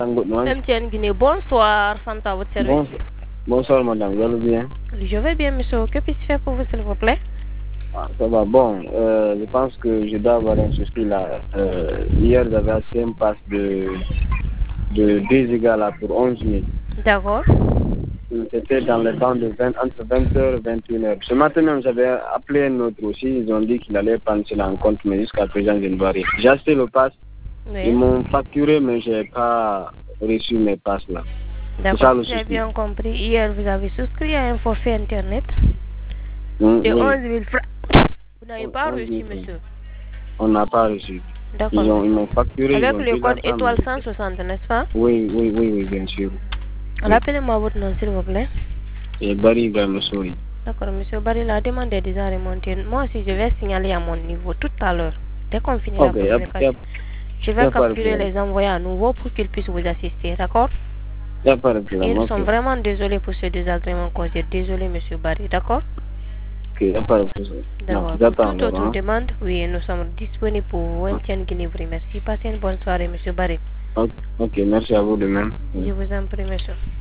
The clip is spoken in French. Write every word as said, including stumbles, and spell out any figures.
Good morning. M T N Guinée, bonsoir, Fanta, votre service. Bon, bonsoir madame, vous allez bien? Je vais bien, monsieur. Que puis-je faire pour vous, s'il vous plaît? Ah, ça va, bon, euh, je pense que je dois avoir un souci là. Euh, hier, j'avais acheté un pass de, de deux gigas là pour onze mille. D'accord. C'était dans le temps de vingt, entre vingt heures et vingt et une heures. Ce matin même, j'avais appelé un autre aussi. Ils ont dit qu'il allait prendre cela en compte, mais jusqu'à présent, je ne vois rien. J'ai acheté le pass. Oui. Ils m'ont facturé, mais je n'ai pas reçu mes passes là. D'accord, j'ai bien compris. Hier, vous avez souscrit à un forfait Internet mmh, de oui. onze mille francs. Vous n'avez pas reçu, monsieur? On n'a pas reçu. D'accord. Ils, ils m'ont facturé. Avec ils ont le code ça, étoile mais... cent soixante, n'est-ce pas? Oui, oui, oui, oui, bien sûr. Rappelez-moi votre nom, s'il vous plaît. Et Barry Ibrahim Souri. D'accord, monsieur Barry, la demande est déjà remontée. Moi aussi, je vais signaler à mon niveau tout à l'heure. Dès qu'on finit la okay, communication, je vais capturer les envoyer à nouveau pour qu'ils puissent vous assister, d'accord? Il n'y a pas de problème. Et nous okay. sommes vraiment désolés pour ce désagrément causé. Désolé, monsieur Barry, d'accord? Ok, il n'y a pas de problème. D'accord. Pour toute autre hein? demande, oui, nous sommes disponibles pour vous. M T N Guinée, merci. Passez une bonne soirée, monsieur Barry. Ok, okay, merci à vous de même. Je vous en prie, monsieur.